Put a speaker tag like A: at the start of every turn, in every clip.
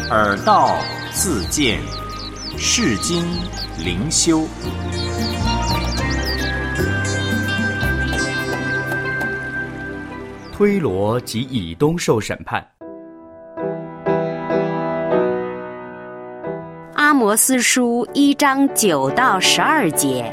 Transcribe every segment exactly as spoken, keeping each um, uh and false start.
A: 耳道自见，世经灵修。
B: 推罗及以东受审判。
C: 阿摩司书一章九到十二节。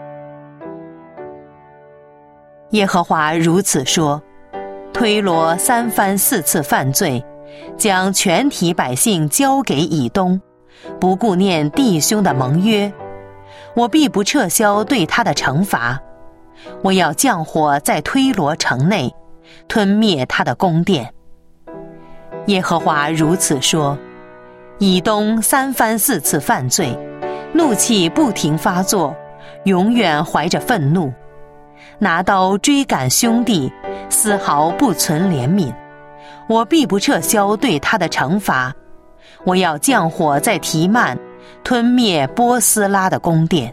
D: 耶和华如此说：推罗三番四次犯罪，将全体百姓交给以东，不顾念弟兄的盟约，我必不撤销对他的惩罚。我要降火在推罗城内，吞灭他的宫殿。耶和华如此说：以东三番四次犯罪，怒气不停发作，永远怀着愤怒，拿刀追赶兄弟，丝毫不存怜悯。我必不撤销对他的惩罚。我要降火在提曼，吞灭波斯拉的宫殿。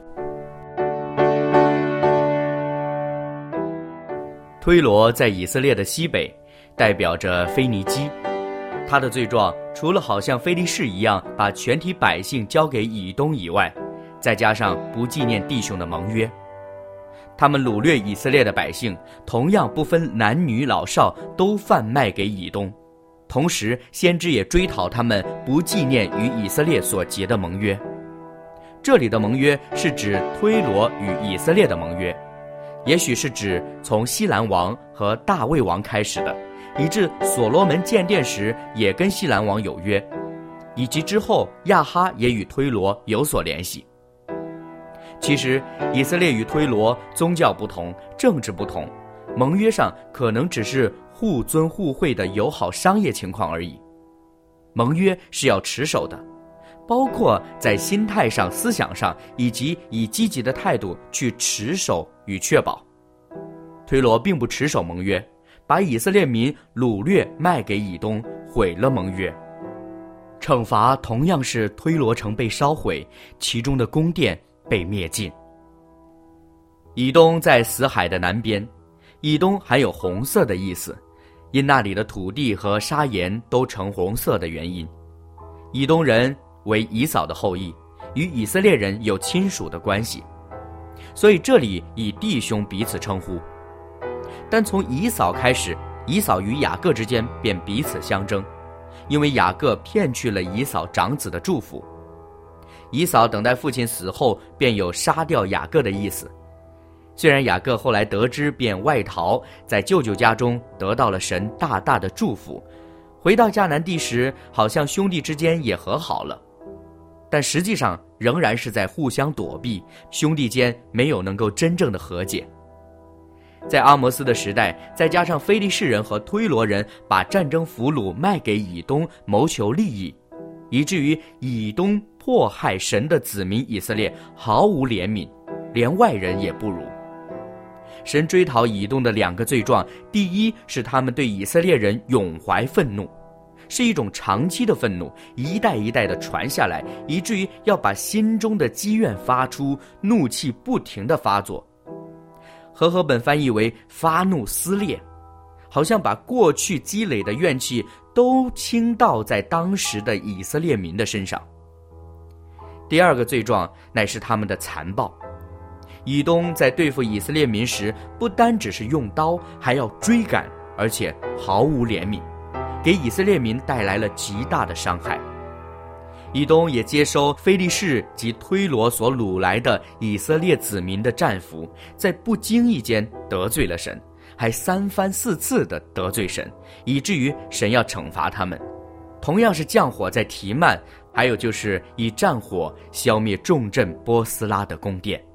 B: 推罗在以色列的西北，代表着腓尼基。他的罪状除了好像非利士一样把全体百姓交给以东以外，再加上不纪念弟兄的盟约。他们掳掠以色列的百姓，同样不分男女老少，都贩卖给以东。同时先知也追讨他们不纪念与以色列所结的盟约。这里的盟约是指推罗与以色列的盟约，也许是指从西兰王和大卫王开始的，以致所罗门建殿时也跟西兰王有约，以及之后亚哈也与推罗有所联系。其实以色列与推罗宗教不同，政治不同，盟约上可能只是互尊互惠的友好商业情况而已。盟约是要持守的，包括在心态上、思想上，以及以积极的态度去持守与确保。推罗并不持守盟约，把以色列民掳掠卖给以东，毁了盟约。惩罚同样是推罗城被烧毁，其中的宫殿被灭尽。以东在死海的南边，以东含有红色的意思，因那里的土地和砂岩都呈红色的原因。以东人为以扫的后裔，与以色列人有亲属的关系，所以这里以弟兄彼此称呼。但从以扫开始，以扫与雅各之间便彼此相争，因为雅各骗去了以扫长子的祝福。以扫等待父亲死后，便有杀掉雅各的意思。虽然雅各后来得知，便外逃，在舅舅家中得到了神大大的祝福。回到迦南地时，好像兄弟之间也和好了，但实际上仍然是在互相躲避，兄弟间没有能够真正的和解。在阿摩斯的时代，再加上非利士人和推罗人把战争俘虏卖给以东，谋求利益，以至于以东迫害神的子民以色列，毫无怜悯，连外人也不如。神追讨以东的两个罪状，第一是他们对以色列人永怀愤怒，是一种长期的愤怒，一代一代的传下来，以至于要把心中的积怨发出，怒气不停地发作。和合本翻译为发怒撕裂，好像把过去积累的怨气都倾倒在当时的以色列民的身上。第二个罪状乃是他们的残暴。以东在对付以色列民时，不单只是用刀，还要追赶，而且毫无怜悯，给以色列民带来了极大的伤害。以东也接收非利士及推罗所掳来的以色列子民的战俘，在不经意间得罪了神，还三番四次的得罪神，以至于神要惩罚他们。同样是降火在提曼，还有就是以战火消灭重镇波斯拉的宫殿。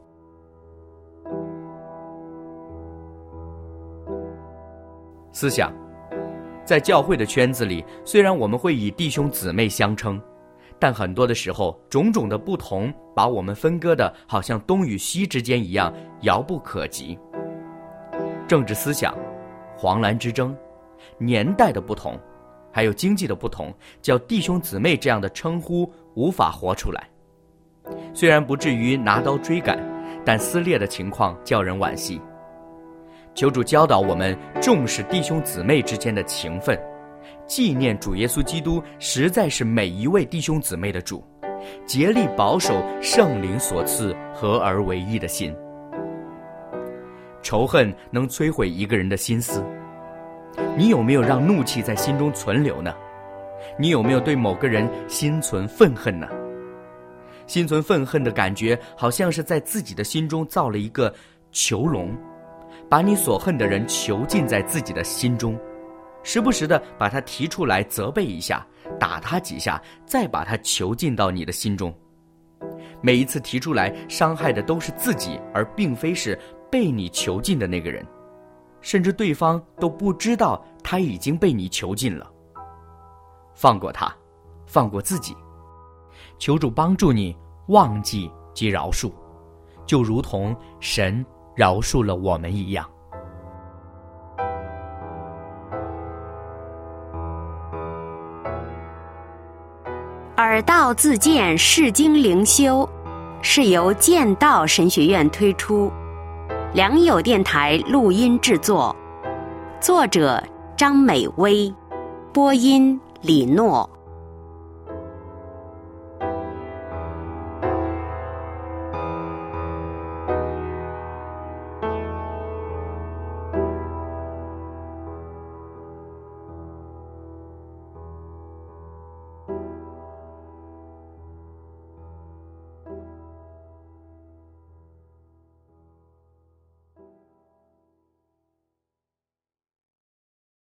B: 思想，在教会的圈子里，虽然我们会以弟兄姊妹相称，但很多的时候，种种的不同把我们分割的好像东与西之间一样，遥不可及。政治思想、黄蓝之争、年代的不同，还有经济的不同，叫弟兄姊妹这样的称呼无法活出来。虽然不至于拿刀追赶，但撕裂的情况叫人惋惜。求主教导我们重视弟兄姊妹之间的情分， 纪念主耶稣基督实在是每一位弟兄姊妹的主，竭力保守圣灵所赐合而为一的心。仇恨能摧毁一个人的心思，你有没有让怒气在心中存留呢？你有没有对某个人心存愤恨呢？心存愤恨的感觉，好像是在自己的心中造了一个囚笼，把你所恨的人囚禁在自己的心中，时不时的把他提出来责备一下，打他几下，再把他囚禁到你的心中。每一次提出来，伤害的都是自己，而并非是被你囚禁的那个人，甚至对方都不知道他已经被你囚禁了。放过他，放过自己，求主帮助你忘记及饶恕，就如同神饶恕了我们一样。
C: 耳道自荐释经灵修是由剑道神学院推出，良友电台录音制作，作者张美薇，播音李诺。